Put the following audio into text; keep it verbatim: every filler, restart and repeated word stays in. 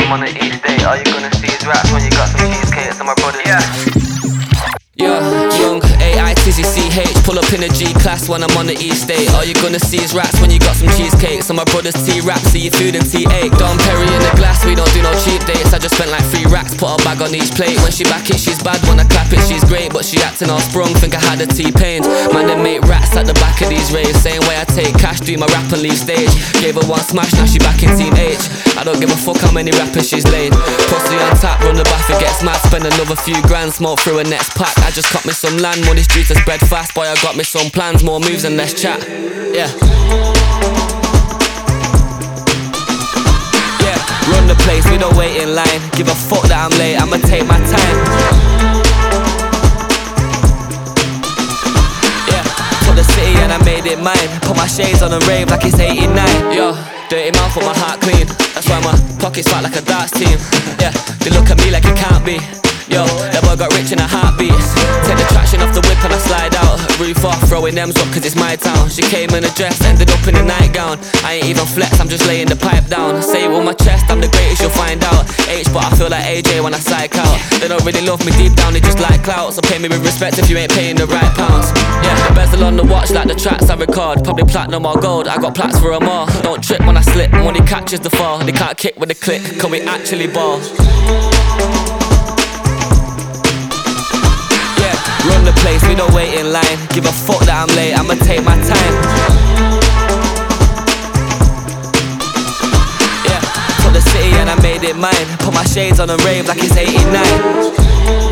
I'm on the east day. All you gonna see is raps when you got some cheesecake. So my brothers. Yeah. Yeah, young, A I T Z C H, pull up in a G-class when I'm on the East State. All you gonna see is rats when you got some cheesecake. So my brothers T-rap, see your food and T-eight. Don Perry in the glass, we don't do no cheap dates. I just spent like three racks, put a bag on each plate. When she back it, she's bad, when I clap it, she's great. But she acting all sprung, think I had a T-pain. Man, they make rats at the back of these raves. Same way I take cash, do my rap and leave stage. Gave her one smash, now she back in Team H. I don't give a fuck how many rappers she's laid. Pussy on tap, run the bath, it gets mad. Spend another few grand, smoke through a next pack. I just cut me some land, money's due to spread fast. Boy, I got me some plans, more moves and less chat. Yeah. Yeah, run the place, we don't wait in line. Give a fuck that I'm late, I'ma take my time. Yeah, took the city and I made it mine. Put my shades on and rave like it's eighty-nine. Yo, dirty mouth with my heart clean. That's why my pockets fat like a darts team. Yeah, they look at me like it can't be. Yo, that boy got rich in a heartbeat. Take the traction off the whip and I slide out. Roof off, throwing M's up cause it's my town. She came in a dress, ended up in a nightgown. I ain't even flex, I'm just laying the pipe down. Say it with my chest, I'm the greatest, you'll find out. H, but I feel like A J when I psych out. They don't really love me deep down, they just like clout. So pay me with respect if you ain't paying the right pounds. Yeah, the bezel on the watch like the tracks I record. Probably platinum or gold, I got plaques for them all. Don't trip when I slip, money catches the fall. They can't kick with a click, can we actually ball? Run the place, we don't wait in line. Give a fuck that I'm late, I'ma take my time. Yeah, took the city and I made it mine. Put my shades on and rave like it's eighty-nine.